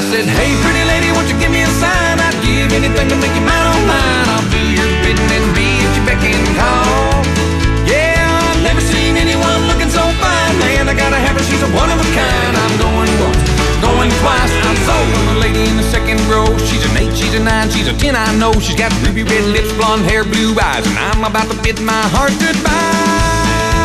I said, hey, pretty lady, won't you give me a sign? I'd give anything to make you mine, oh mine. I'll do your bidding and be at your beck and call. Yeah, I've never seen anyone looking so fine. Man, I gotta have her, she's a one of a kind. I'm going once, going twice. I'm sold on the lady in the second row. She's an 8, she's a 9, she's a 10, I know. She's got ruby red lips, blonde hair, blue eyes, and I'm about to bid my heart goodbye.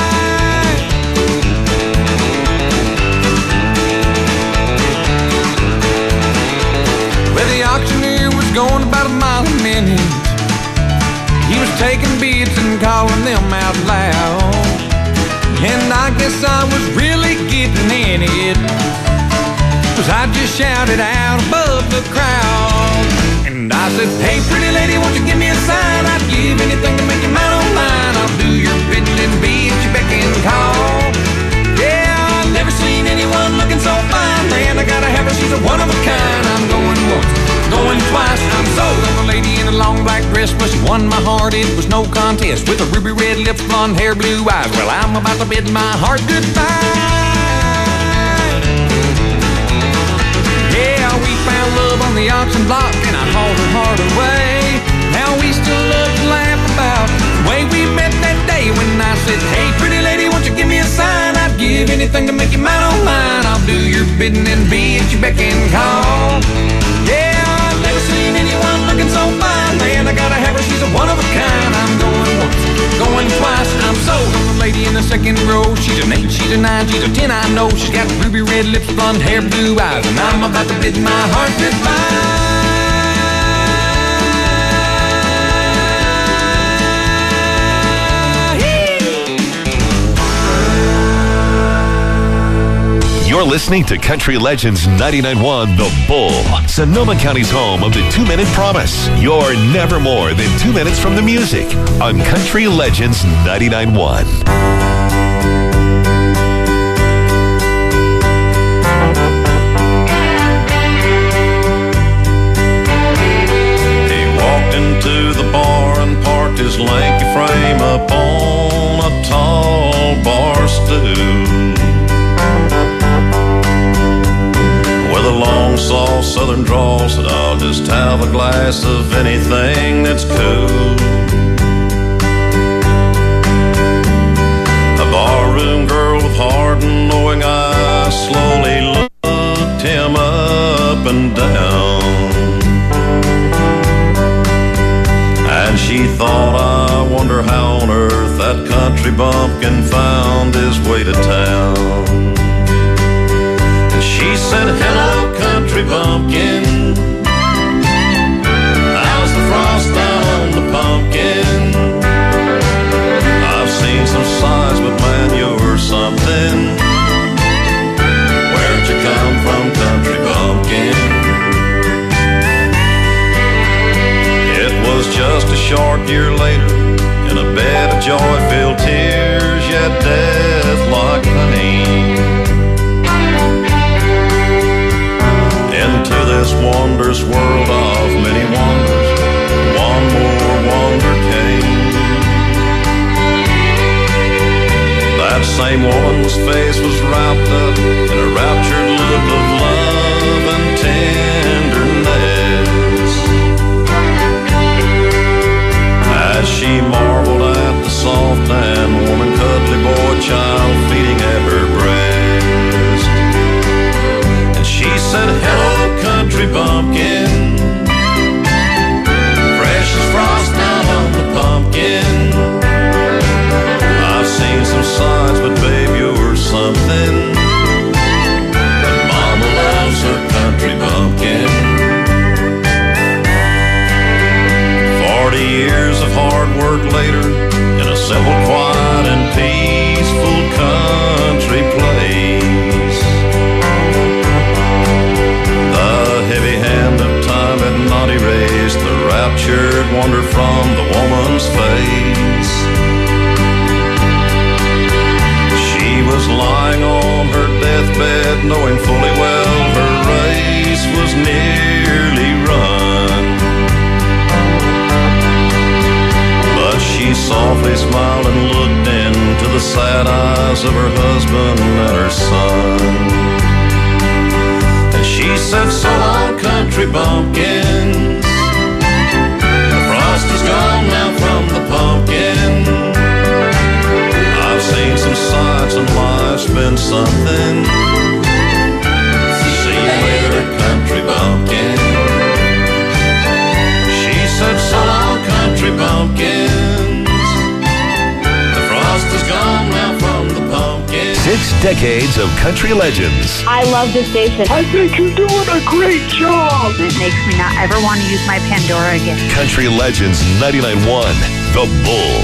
Well, the auctioneer was going about a mile a minute. He was taking bids and calling them out loud, and I guess I was really getting in it, 'cause I just shouted out above the crowd. And I said, hey, pretty lady, won't you give me a sign? I'd give anything to make you mine, oh mine. I'll do your bidding and be at your beck and call. Yeah, I've never seen anyone looking so fine. Man, I gotta have her, she's a one of a kind. I'm going once, going twice. I'm sold on the lady in a long black dress. Well, she won my heart, it was no contest. With her ruby red lips, blonde hair, blue eyes. Well, I'm about to bid my heart goodbye. Yeah, we found love on the auction block, and I hauled her heart away. Now we still love to laugh about the way we met that day when I said, hey, pretty lady, won't you give me a sign? I'd give anything to make you mine, oh mine. I'll do your bidding and be at your beck and call. Yeah, I've never seen anyone looking so fine. Man, I gotta have her, she's a one of a kind. I'm going once, going twice. I'm sold on the lady in the second row. She's an 8, she's a 9, she's a 10, I know. She's got ruby red lips, blonde hair, blue eyes, and I'm about to bid my heart goodbye. You're listening to Country Legends 99.1 The Bull, Sonoma County's home of the 2-Minute Promise. You're never more than 2 minutes from the music on Country Legends 99.1. Into the bar and parked his lanky frame upon a tall bar stool, with a long soft southern drawl. Said, I'll just have a glass of anything that's cool. A barroom girl with hard and knowing eyes slowly looked him up and down. And she thought, I wonder how on earth that country bumpkin found his way to town. And she said, hello, country bumpkin, how's the frost down on the pumpkin? I've seen some sights, but man, you're something. Where'd you come from, country bumpkin? Was just a short year later, in a bed of joy-filled tears, yet death-like pain. Into this wondrous world of many wonders, one more wonder came. That same woman's face was wrapped up in a raptured look of love and tenderness, as she marveled at the soft and warm and cuddly boy child feeding at her breast. And she said, hello, country bumpkin, fresh as frost down on the pumpkin. I've seen some signs, but babe, you're something. And mama loves her country bumpkin. 40 years of hard work later, in a simple, quiet, and peaceful country place, the heavy hand of time had not erased the raptured wonder from the woman's face. She was lying on her deathbed, knowing fully well her race was nearly run. She softly smiled and looked into the sad eyes of her husband and her son. And she said, so long, country bumpkins. The frost is gone now from the pumpkin. I've seen some sights and life's been something. See you later, country bumpkin. She said, so long, country bumpkins. The frost is gone now from the pumpkin. 6 decades of country legends. I love this station. I think you're doing a great job. It makes me not ever want to use my Pandora again. Country Legends 99.1, The Bull.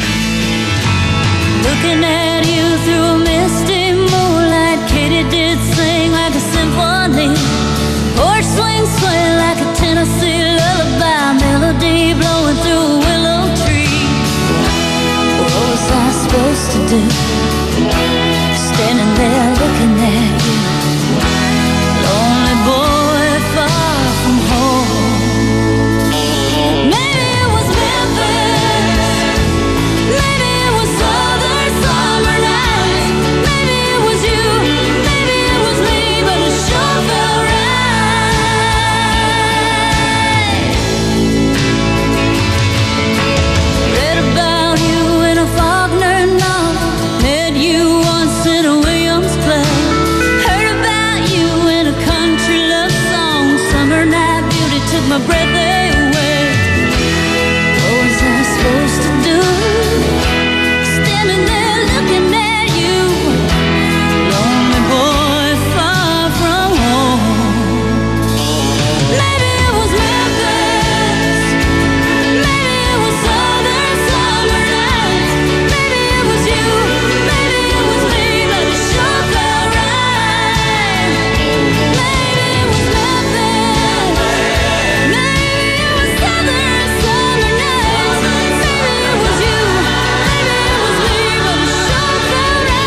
Looking at you through a misty moonlight, Katie did sing like a symphony. Porch swing sway like a Tennessee lullaby, melody blowing through a willow tree. What was I supposed to do? Standing there looking at you, lonely boy far from home. Maybe it was Memphis, maybe it was southern summer nights, maybe it was you, maybe it was me, but it sure felt right. Read about you in a Faulkner novel, met you once in a Williams play, heard about you in a country love song, summer night beauty took my breath away. What was I supposed to do? Standing there looking at you, lonely boy far from home. Maybe it was Memphis, maybe it was southern summer nights, maybe it was you, maybe it was me, but it sure felt right. Maybe it was Memphis, maybe it was southern summer nights, maybe it was you, maybe it was me, but it sure felt right.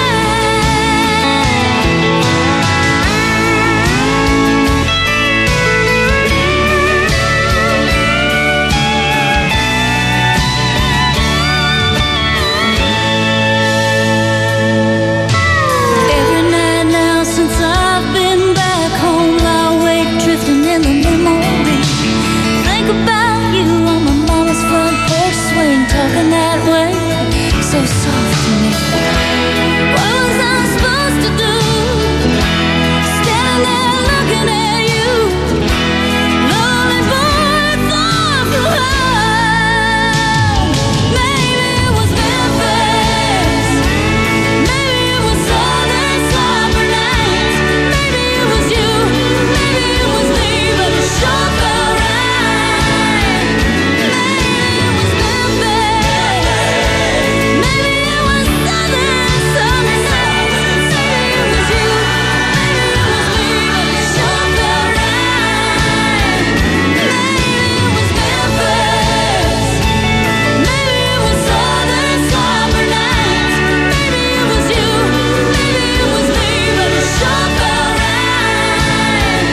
Every night now since I've been back home, I wake drifting in the memory. Think about you on my mama's front porch swing, talking that way, so soft to me. What was I supposed to do? Standing there looking at you, lonely boy far from home. Maybe it was Memphis, maybe it was southern summer nights, maybe it was you, maybe it was me, but it sure felt right. Maybe it was Memphis, maybe it was southern summer nights, maybe it was you, maybe it was me, but it sure felt right. Maybe it was Memphis, maybe it was southern summer nights, maybe it was you, maybe it was me, but it sure felt right.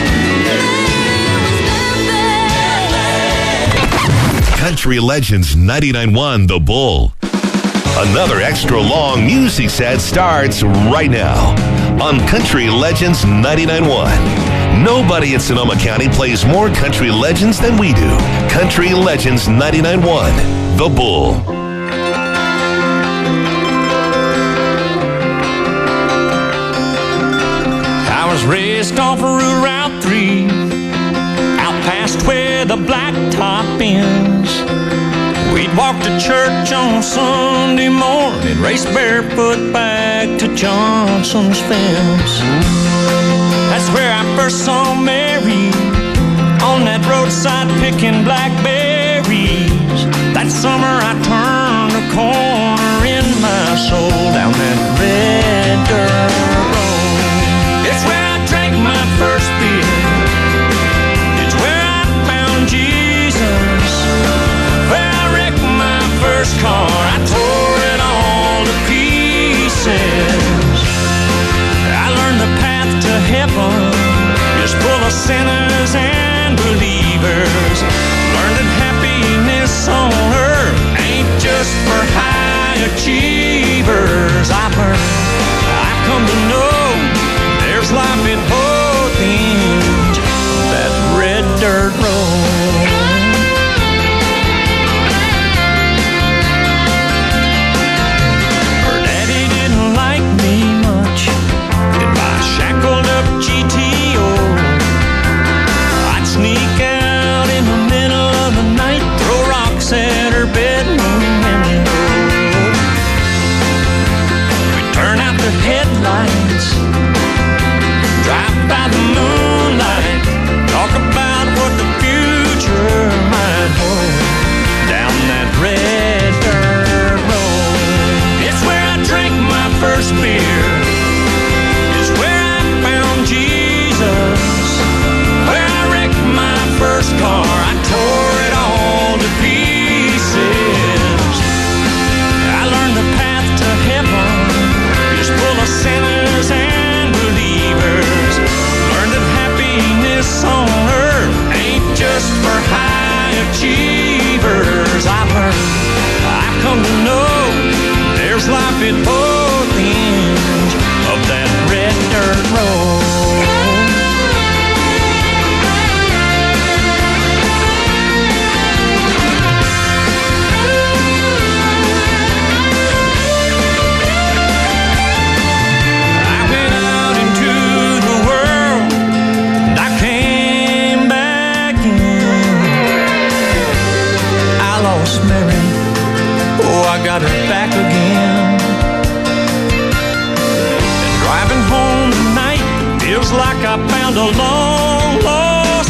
Maybe it was Memphis. Country Legends 99.1, The Bull. Another extra long music set starts right now on Country Legends 99.1. Nobody in Sonoma County plays more country legends than we do. Country Legends 99.1, The Bull. I was raised off of Route 3, out past where the blacktop ends. We'd walk to church on Sunday morning, race barefoot back to Johnson's fence. That's where I first saw Mary, on that roadside picking blackberries. That summer I turned a corner in my soul down that red dirt road. It's where I drank my first beer. It's where I found Jesus. Where I wrecked my first car, I tore it all to pieces. I learned the path to heaven is full of sinners and believers. Learned that happiness on earth ain't just for high achievers. I've come to know there's life at both ends. That red dirt at both ends of that red dirt road. I went out into the world and I came back in. I lost Mary, oh, I got her back again. And driving home tonight feels like I found a long lost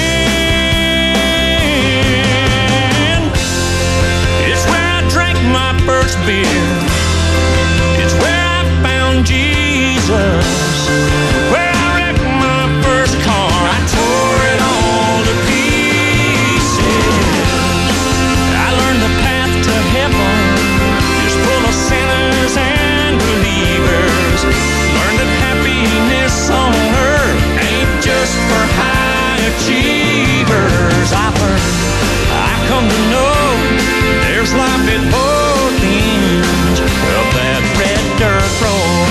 friend. It's where I drank my first beer. It's where I found Jesus. Where I wrecked my first car. I tore it all to pieces. I learned the path to heaven is full of sinners and believers. Learned that happiness on earth ain't just for high achievers. I learned, I come to know there's life at both ends of that red dirt road.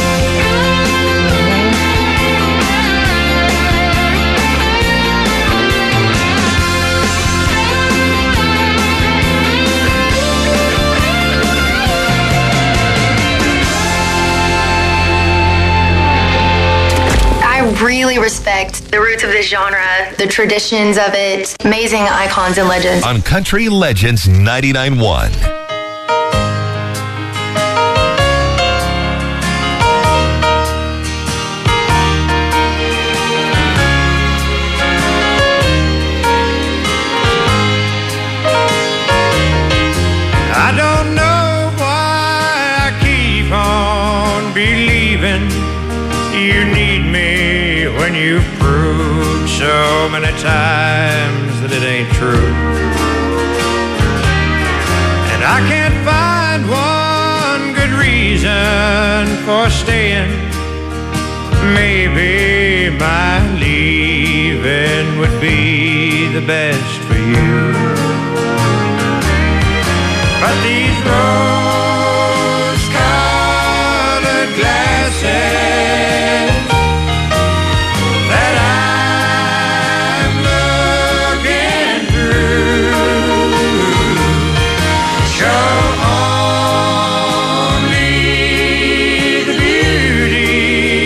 I really respect the roots of this genre, the traditions of it, amazing icons and legends. On Country Legends 99.1. I don't know why I keep on believing you need me when you've proved so many times that it ain't true. And I can't find one good reason for staying. Maybe my leaving would be the best for you. But these rose-colored glasses that I'm looking through show only the beauty,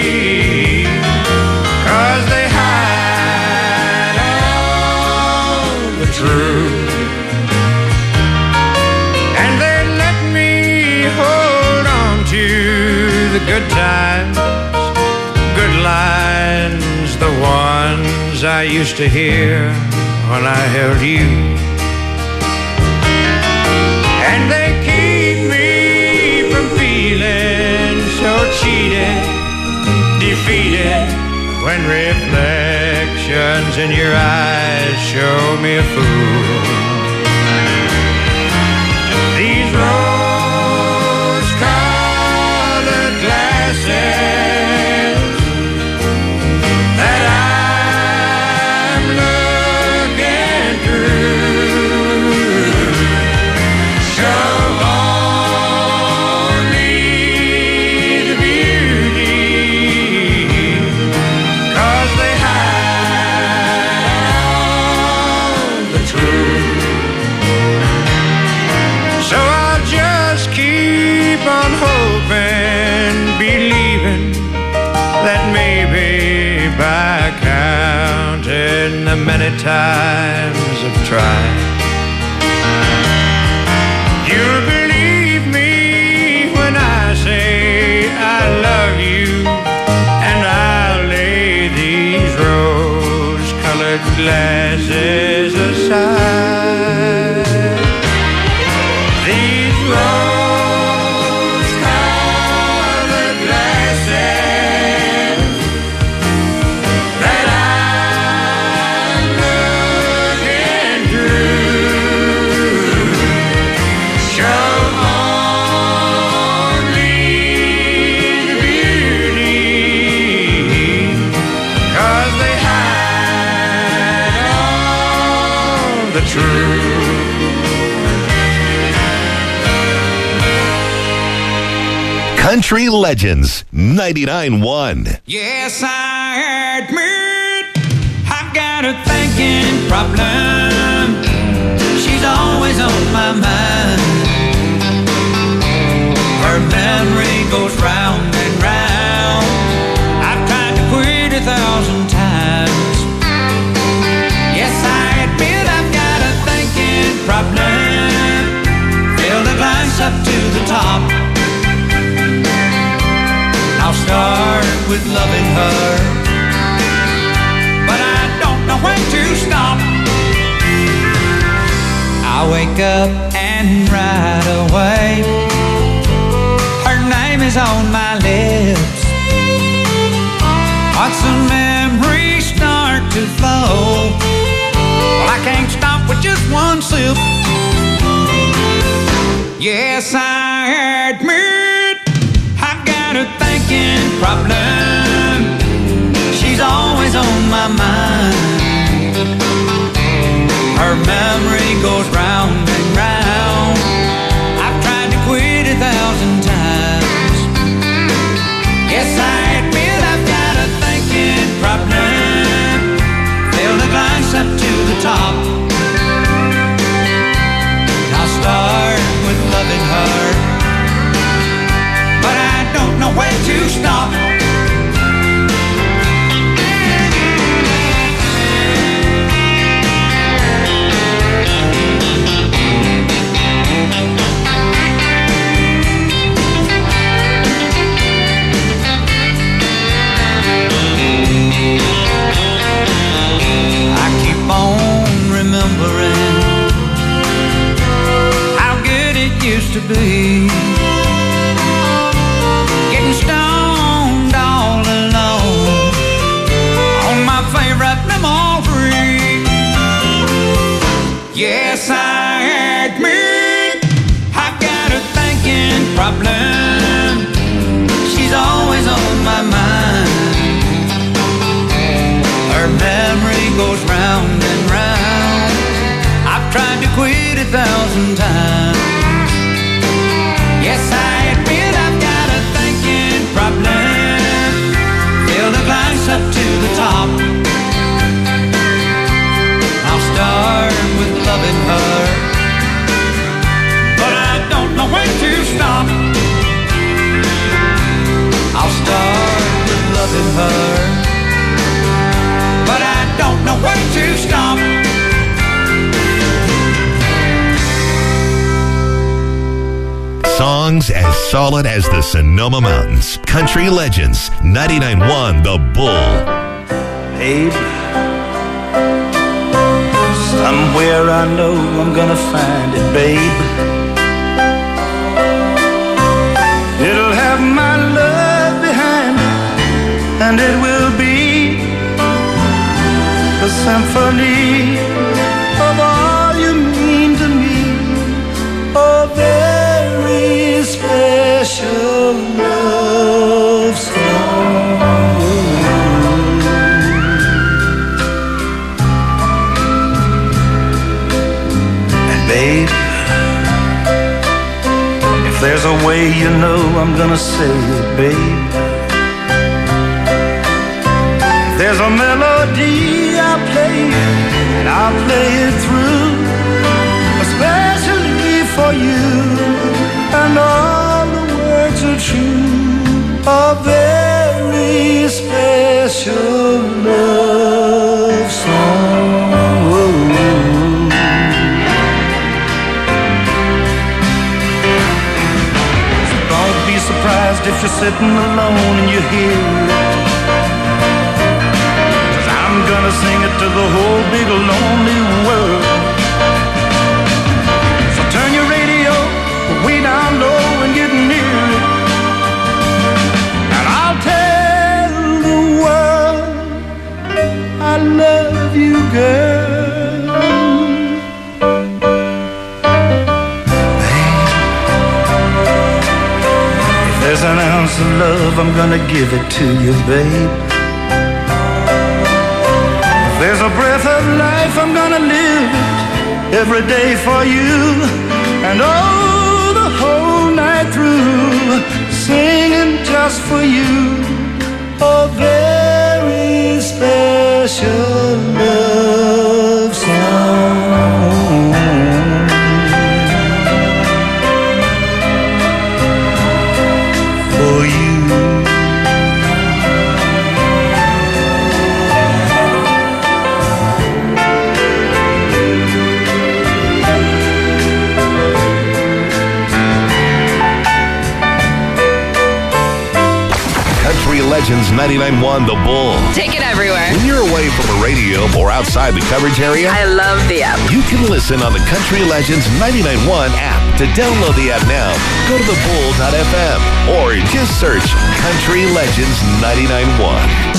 'cause they hide all the truth. The good times, good lines, the ones I used to hear when I held you. And they keep me from feeling so cheated, defeated, when reflections in your eyes show me a fool. These glasses that I'm looking through show only the beauty, 'cause they hide all the truth. So I'll just keep on hoping, believing that maybe by counting the many times I've tried, you'll believe me when I say I love you, and I'll lay these rose-colored glasses aside. These rose-colored glasses that I'm looking through show only the beauty, 'cause they hide all the truth. Country Legends 99.1. Yes, I admit I've got a thinking problem. She's always on my mind. Her memory goes round and round. I've tried to quit 1,000 times. Yes, I admit I've got a thinking problem. Fill the glass up to the top. I'll start with loving her, but I don't know when to stop. I wake up and right away her name is on my lips. Once the memories start to flow, well, I can't stop with just one sip. Yes, I admit I've got a thinking problem. She's always on my mind. Her memory goes round and round. I've tried to quit 1,000 times. Yes, I admit I've got a thinking problem. Fill the glass up to the top. I'll start with loving her, but I don't know when to stop. I keep on remembering how good it used to be, getting stoned all alone on my favorite memory. Yes, I admit I've got a thinking problem. She's always on my mind. Her memory goes round and round. I've tried to quit 1,000 times. Yes, I admit I've got a thinking problem. Fill the glass up to the top. I'll start with loving her, but I don't know when to stop. I'll start with loving her, but I don't know when to stop. Songs as solid as the Sonoma Mountains. Country Legends 99.1 The Bull. Babe, somewhere I know I'm gonna find it, babe. It'll have my love behind it, and it will be a symphony of all you mean to me. A very special love song. And babe, if there's a way, you know I'm gonna say it, babe. There's a melody I'll play, and I'll play it through, especially for you, and all the words are true. A very special love song. So don't be surprised if you're sitting alone and you hear it. I'm gonna sing it to the whole big lonely world. So turn your radio way down low and get near it, and I'll tell the world I love you, girl. Babe, if there's an ounce of love, I'm gonna give it to you, babe. There's a breath of life, I'm gonna live it every day for you, and oh, the whole night through. singing just for you a very special love song. For you. Country Legends 99.1 The Bull. Take it everywhere. When you're away from a radio or outside the coverage area, I love the app. you can listen on the Country Legends 99.1 app. To download the app now, go to thebull.fm or just search Country Legends 99.1.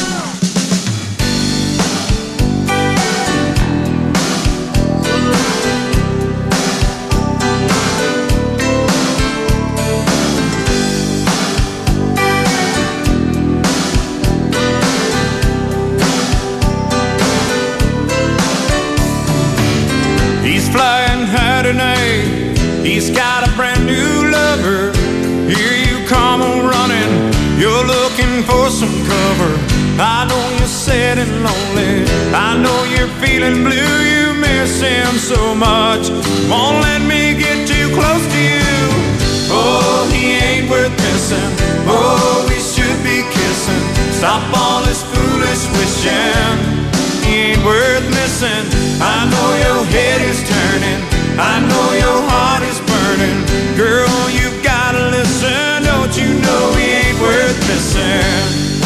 He's got a brand new lover. Here you come running. You're looking for some cover. I know you're sad and lonely. I know you're feeling blue. You miss him so much. Won't let me get too close to you. Oh, he ain't worth missing. Oh, we should be kissing. Stop all this foolish wishing. He ain't worth missing. I know your head is turning. I know your heart is burning. Girl, you gotta listen. Don't you know he ain't worth missing?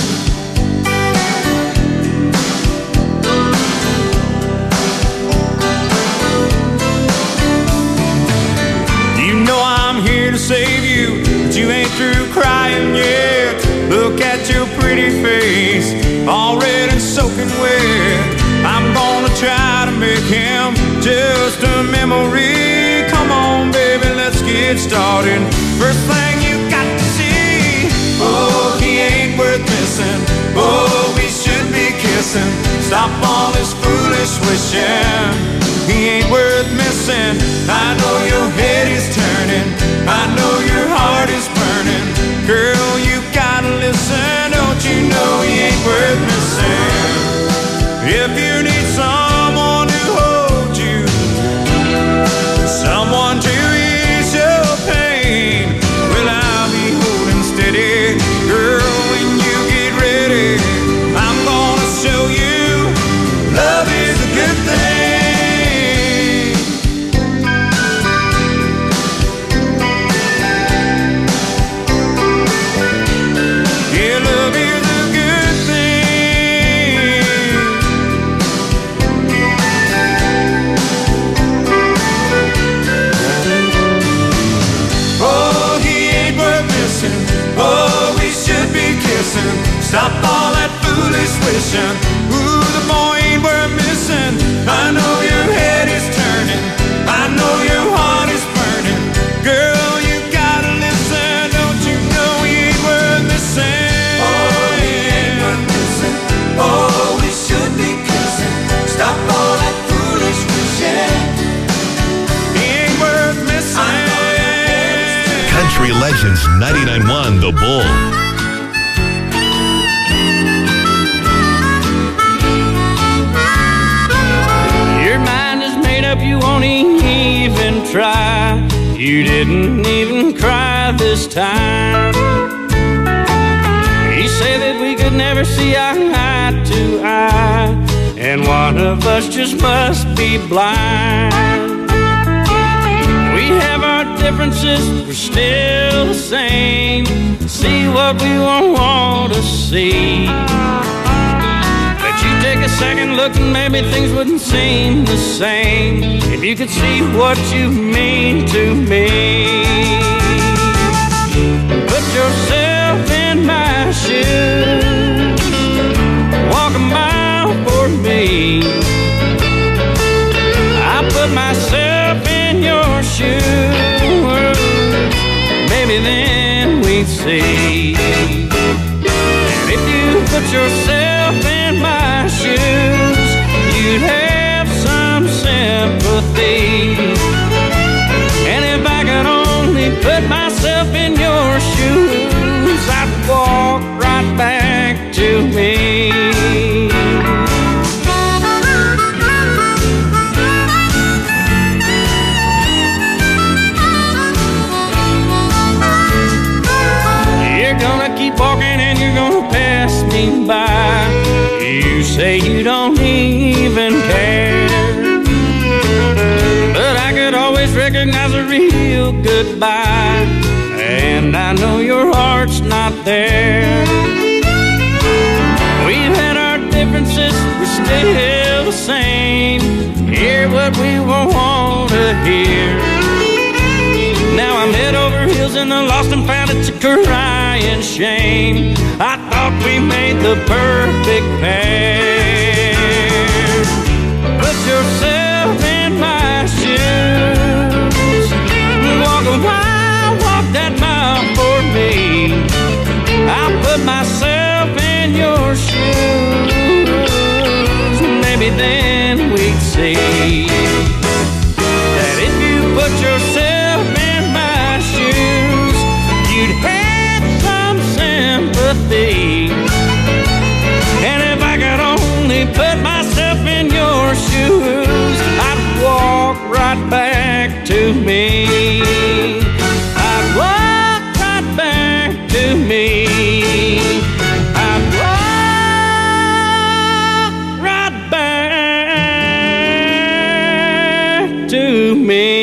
You know I'm here to save you, but you ain't through crying yet. Look at your pretty face, all red and soaking wet. I'm gonna try to make him just a memory. Come on, baby, let's get started. First thing you got to see. Oh, he ain't worth missing. Oh, we should be kissing. Stop all this foolish wishing. He ain't worth missing. I know your head is turning. I know your heart is burning. Girl, you gotta listen. Don't you know he ain't worth missing? If you need someone to hold you, someone to ease your pain, well, I'll be holding steady. Girl, when you get ready, I'm gonna show you love is a good thing. Yeah, love is a good thing. Oh, he ain't worth missing. Oh, we should be kissing. Stop all that foolish wishing. Ooh, the boy ain't worth missing. I know your head is turning. I know your heart is burning. Girl, you gotta listen. Don't you know he ain't worth missing? Oh, he ain't worth missing. Oh, we should be kissing. Stop all that foolish wishing. He ain't worth missing. Country Legends 99.1 The Bull. Your mind is made up, you won't even try. You didn't even cry this time. He said that we could never see eye to eye, and one of us just must be blind. We have our differences, we're still the same. See what we want to see. But you take a second look and maybe things wouldn't seem the same if you could see what you mean to me. Put yourself in my shoes, walk a mile for me. I put myself in your shoes, maybe then we'd see. And if you put yourself in my shoes, you'd have some sympathy. And if I could only put myself in your shoes, say you don't even care. But I could always recognize a real goodbye, and I know your heart's not there. We've had our differences, we're still the same. Hear what we want to hear. Now I'm head over heels in the lost and found, it's a crying shame. I thought we made the perfect pair. Put yourself in my shoes, walk a mile, walk that mile for me. I'll put myself in your shoes, maybe then we'd see that if you put yourself in my shoes, you'd have some sympathy. And if I could only put myself in your shoes, I'd walk right back to me. I'd walk right back to me. I'd walk right back to me.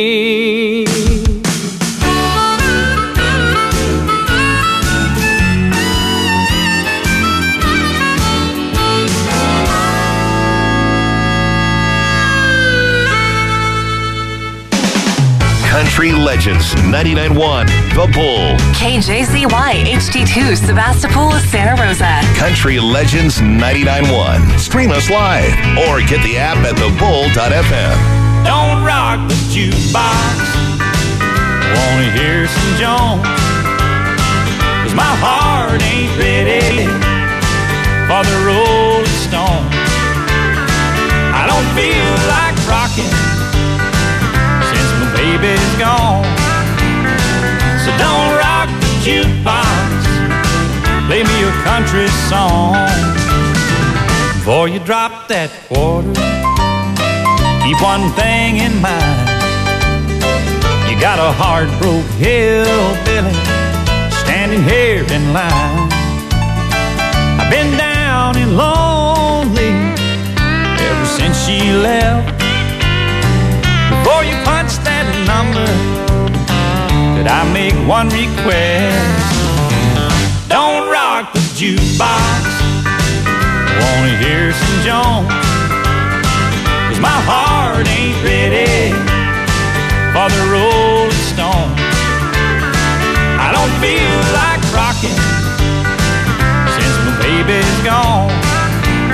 Country Legends 99.1 The Bull. KJZY HD2 Sebastopol, Santa Rosa. Country Legends 99.1. Stream us live or get the app at thebull.fm. Don't rock the jukebox, wanna hear some Jones, 'cause my heart ain't ready for the Rolling Stones. I don't feel like rocking since my baby's gone. So don't rock the jukebox, play me a country song. Before you drop that quarter, keep one thing in mind. You got a heart-broke hillbilly standing here in line. I've been down and lonely ever since she left. Before you punch that number, could I make one request? Don't rock the jukebox, wanna hear some Jones, 'cause my heart ain't ready for the Rolling Stone. I don't feel like rocking since my baby's gone.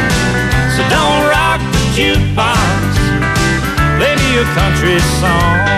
So don't rock the jukebox, play me a country song.